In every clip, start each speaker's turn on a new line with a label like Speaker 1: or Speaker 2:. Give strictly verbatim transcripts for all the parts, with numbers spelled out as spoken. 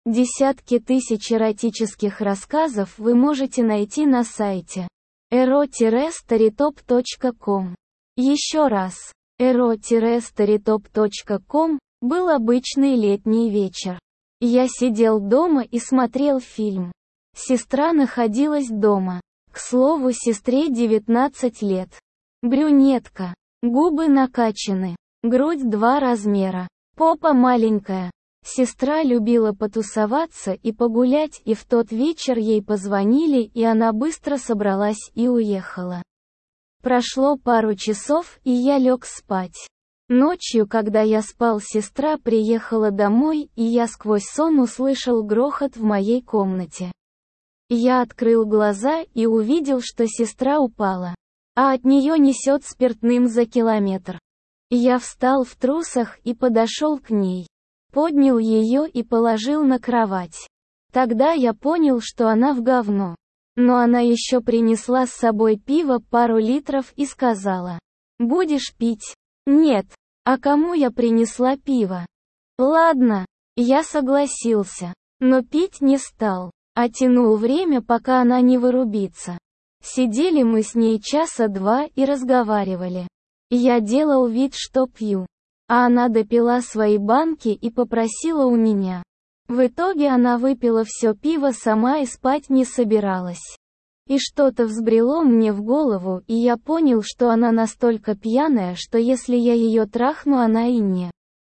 Speaker 1: Десятки тысяч эротических рассказов вы можете найти на сайте эро старитоп точка ком. Еще раз, эро старитоп точка ком. Был обычный летний вечер. Я сидел дома и смотрел фильм. Сестра находилась дома. К слову, сестре девятнадцать лет. Брюнетка. Губы накачаны. Грудь два размера. Попа маленькая. Сестра любила потусоваться и погулять, и в тот вечер ей позвонили, и она быстро собралась и уехала. Прошло пару часов, и я лег спать. Ночью, когда я спал, сестра приехала домой, и я сквозь сон услышал грохот в моей комнате. Я открыл глаза и увидел, что сестра упала, а от нее несет спиртным за километр. Я встал в трусах и подошел к ней. Поднял ее и положил на кровать. Тогда я понял, что она в говно. Но она еще принесла с собой пиво пару литров и сказала: «Будешь пить?» «Нет». «А кому я принесла пиво?» «Ладно». Я согласился. Но пить не стал, а тянул время, пока она не вырубится. Сидели мы с ней часа два и разговаривали. Я делал вид, что пью. А она допила свои банки и попросила у меня. В итоге она выпила все пиво сама и спать не собиралась. И что-то взбрело мне в голову, и я понял, что она настолько пьяная, что если я ее трахну, она и не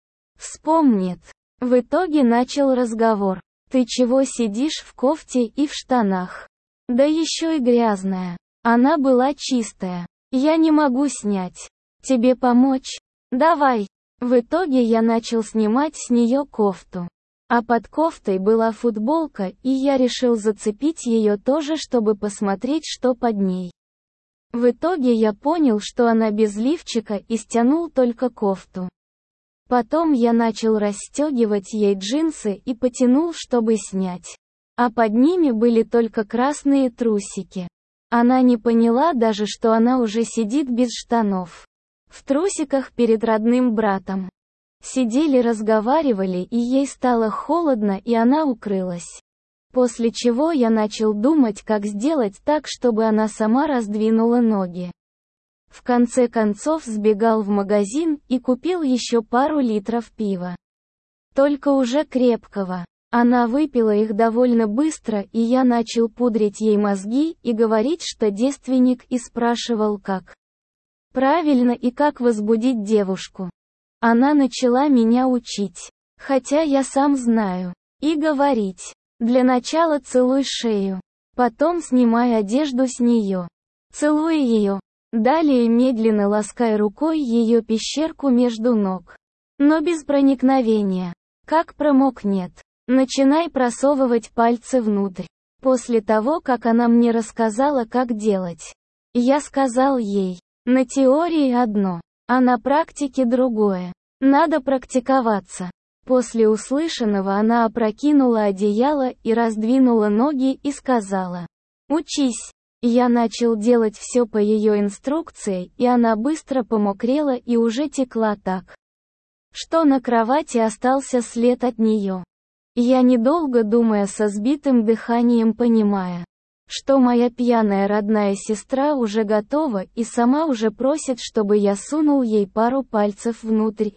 Speaker 1: вспомнит. В итоге начал разговор. «Ты чего сидишь в кофте и в штанах? Да еще и грязная». Она была чистая. «Я не могу снять. Тебе помочь?» «Давай». В итоге я начал снимать с нее кофту. А под кофтой была футболка, и я решил зацепить ее тоже, чтобы посмотреть, что под ней. В итоге я понял, что она без лифчика, и стянул только кофту. Потом я начал расстегивать ей джинсы и потянул, чтобы снять. А под ними были только красные трусики. Она не поняла даже, что она уже сидит без штанов. В трусиках перед родным братом. Сидели, разговаривали, и ей стало холодно, и она укрылась. После чего я начал думать, как сделать так, чтобы она сама раздвинула ноги. В конце концов сбегал в магазин и купил еще пару литров пива. Только уже крепкого. Она выпила их довольно быстро, и я начал пудрить ей мозги и говорить, что девственник, и спрашивал, как правильно и как возбудить девушку. Она начала меня учить, хотя я сам знаю, и говорить. Для начала целуй шею, потом снимай одежду с нее, целуй ее, далее медленно ласкай рукой ее пещерку между ног, но без проникновения. Как промокнет, начинай просовывать пальцы внутрь. После того, как она мне рассказала, как делать, я сказал ей: на теории одно, а на практике другое. Надо практиковаться. После услышанного она опрокинула одеяло и раздвинула ноги и сказала: «Учись». Я начал делать все по ее инструкции, и она быстро помокрела и уже текла так, что на кровати остался след от нее. Я, недолго думая, со сбитым дыханием, понимая, что моя пьяная родная сестра уже готова и сама уже просит, чтобы я сунул ей пару пальцев внутрь.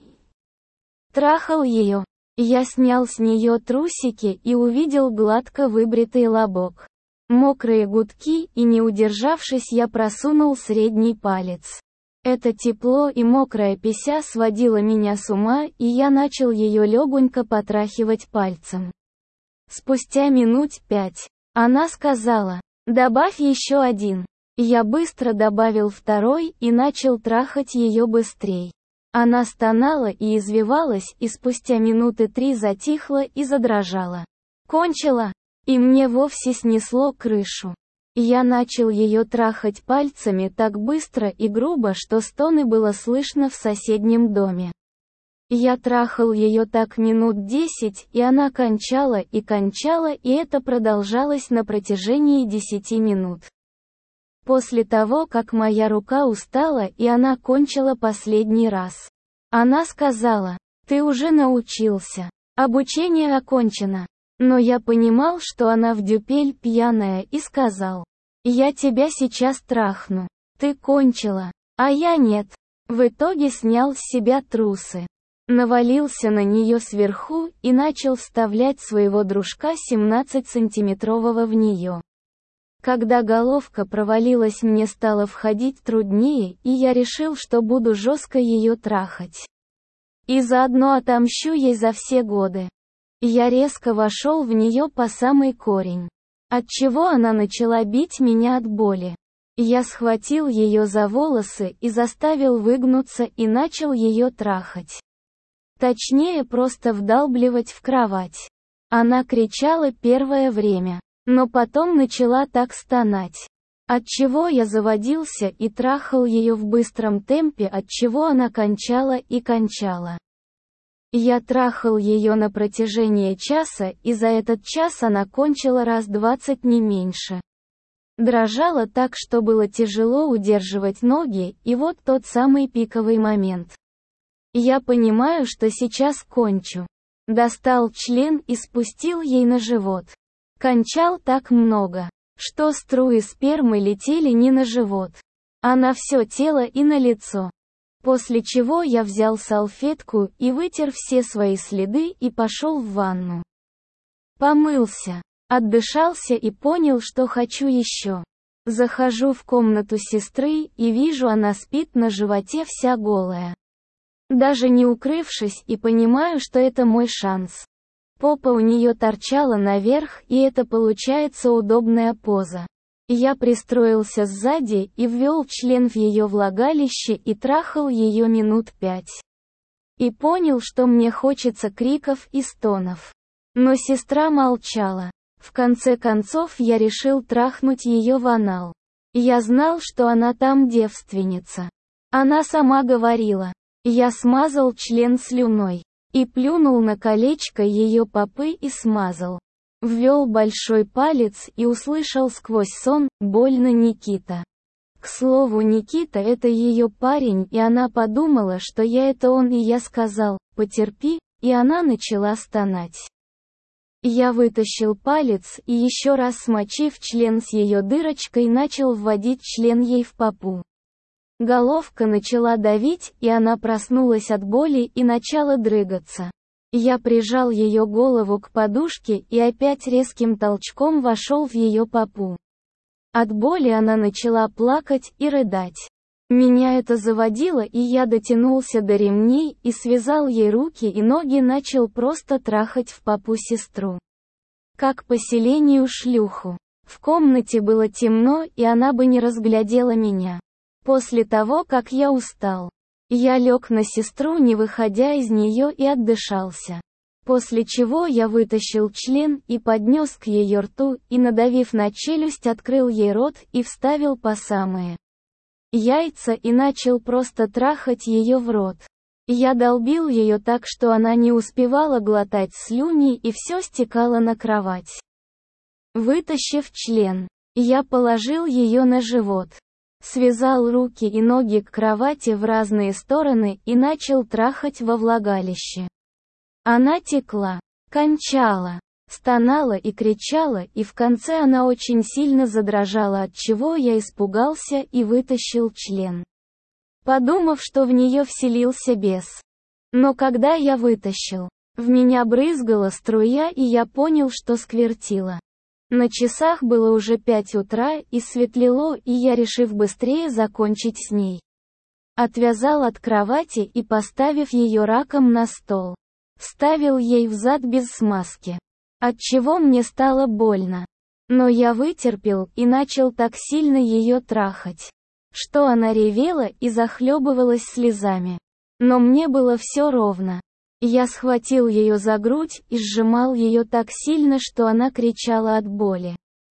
Speaker 1: Трахал ее. Я снял с нее трусики и увидел гладко выбритый лобок, мокрые гудки, и, не удержавшись, я просунул средний палец. Это тепло и мокрая пися сводило меня с ума, и я начал ее легонько потрахивать пальцем. Спустя минут пять она сказала: «Добавь еще один». Я быстро добавил второй и начал трахать ее быстрей. Она стонала и извивалась, и спустя минуты три затихла и задрожала. Кончила, и мне вовсе снесло крышу. Я начал ее трахать пальцами так быстро и грубо, что стоны было слышно в соседнем доме. Я трахал ее так минут десять, и она кончала и кончала, и это продолжалось на протяжении десяти минут. После того, как моя рука устала и она кончила последний раз, она сказала: «Ты уже научился. Обучение окончено. Но я понимал, что она в дюпель пьяная, и сказал: «Я тебя сейчас трахну. Ты кончила». А я нет. В итоге снял с себя трусы, навалился на нее сверху и начал вставлять своего дружка семнадцатисантиметрового в нее. Когда головка провалилась, мне стало входить труднее, и я решил, что буду жестко ее трахать. И заодно отомщу ей за все годы. Я резко вошел в нее по самый корень, отчего она начала бить меня от боли. Я схватил ее за волосы и заставил выгнуться и начал ее трахать. Точнее, просто вдалбливать в кровать. Она кричала первое время, но потом начала так стонать, отчего я заводился и трахал ее в быстром темпе, отчего она кончала и кончала. Я трахал ее на протяжении часа, и за этот час она кончила раз двадцать, не меньше. Дрожала так, что было тяжело удерживать ноги, и вот тот самый пиковый момент. Я понимаю, что сейчас кончу. Достал член и спустил ей на живот. Кончал так много, что струи спермы летели не на живот, а на все тело и на лицо. После чего я взял салфетку и вытер все свои следы и пошел в ванну. Помылся, отдышался и понял, что хочу еще. Захожу в комнату сестры и вижу, она спит на животе вся голая, даже не укрывшись, и понимаю, что это мой шанс. Попа у нее торчала наверх, и это получается удобная поза. Я пристроился сзади и ввел член в ее влагалище и трахал ее минут пять. И понял, что мне хочется криков и стонов. Но сестра молчала. В конце концов я решил трахнуть ее в анал. Я знал, что она там девственница. Она сама говорила. Я смазал член слюной и плюнул на колечко ее попы и смазал. Ввел большой палец и услышал сквозь сон: «Больно, Никита». К слову, Никита — это ее парень, и она подумала, что я — это он, и я сказал: «Потерпи», и она начала стонать. Я вытащил палец и, еще раз смочив член с ее дырочкой, начал вводить член ей в попу. Головка начала давить, и она проснулась от боли и начала дрыгаться. Я прижал ее голову к подушке и опять резким толчком вошел в ее попу. От боли она начала плакать и рыдать. Меня это заводило, и я дотянулся до ремней и связал ей руки и ноги, начал просто трахать в попу сестру. Как по селению шлюху. В комнате было темно, и она бы не разглядела меня. После того, как я устал, я лег на сестру, не выходя из нее, и отдышался. После чего я вытащил член и поднес к ее рту, и, надавив на челюсть, открыл ей рот и вставил по самые яйца и начал просто трахать ее в рот. Я долбил ее так, что она не успевала глотать слюни, и все стекало на кровать. Вытащив член, я положил ее на живот, связал руки и ноги к кровати в разные стороны и начал трахать во влагалище. Она текла, кончала, стонала и кричала, и в конце она очень сильно задрожала, от чего я испугался и вытащил член, подумав, что в нее вселился бес. Но когда я вытащил, в меня брызгала струя, и я понял, что сквертило. На часах было уже пять утра и светлело, и я, решив быстрее закончить с ней, отвязал от кровати и, поставив ее раком на стол, вставил ей в зад без смазки, отчего мне стало больно. Но я вытерпел и начал так сильно ее трахать, что она ревела и захлебывалась слезами. Но мне было все ровно. Я схватил ее за грудь и сжимал ее так сильно, что она кричала от боли.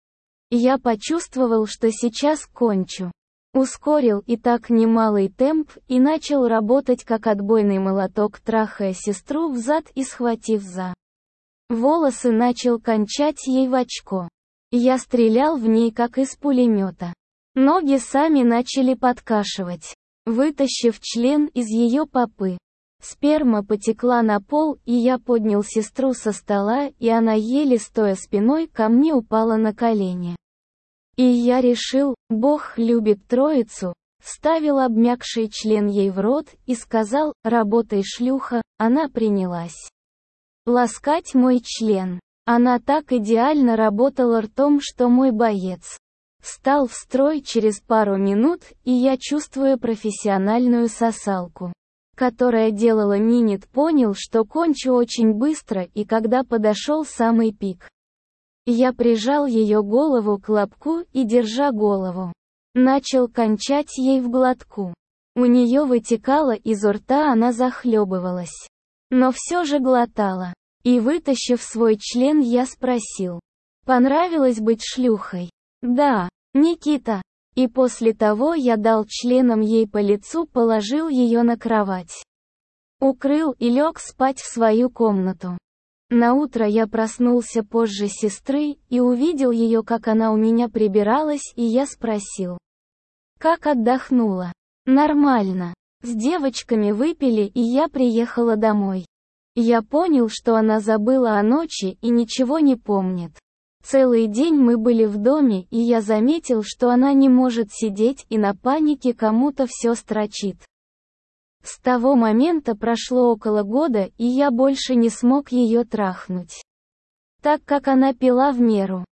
Speaker 1: Я почувствовал, что сейчас кончу. Ускорил и так немалый темп и начал работать как отбойный молоток, трахая сестру взад и, схватив за волосы, начал кончать ей в очко. Я стрелял в ней как из пулемета. Ноги сами начали подкашивать. Вытащив член из ее попы, Сперма потекла на пол, и я поднял сестру со стола, и она, еле стоя спиной ко мне, упала на колени. И я решил, Бог любит троицу, вставил обмякший член ей в рот и сказал: «Работай, шлюха». Она принялась ласкать мой член. Она так идеально работала ртом, что мой боец встал в строй через пару минут, и я, чувствуя профессиональную сосалку, которая делала минет, понял, что кончу очень быстро, и когда подошел самый пик, я прижал ее голову к лобку и, держа голову, начал кончать ей в глотку. У нее вытекало из рта, она захлебывалась, но все же глотала. И, вытащив свой член, я спросил: «Понравилось быть шлюхой?» «Да, Никита». И после того я дал членом ей по лицу, положил ее на кровать, укрыл и лег спать в свою комнату. Наутро я проснулся позже сестры и увидел ее, как она у меня прибиралась, и я спросил: «Как отдохнула?» «Нормально. С девочками выпили, и я приехала домой». Я понял, что она забыла о ночи и ничего не помнит. Целый день мы были в доме, и я заметил, что она не может сидеть и на панике кому-то все строчит. С того момента прошло около года, и я больше не смог ее трахнуть, так как она пила в меру.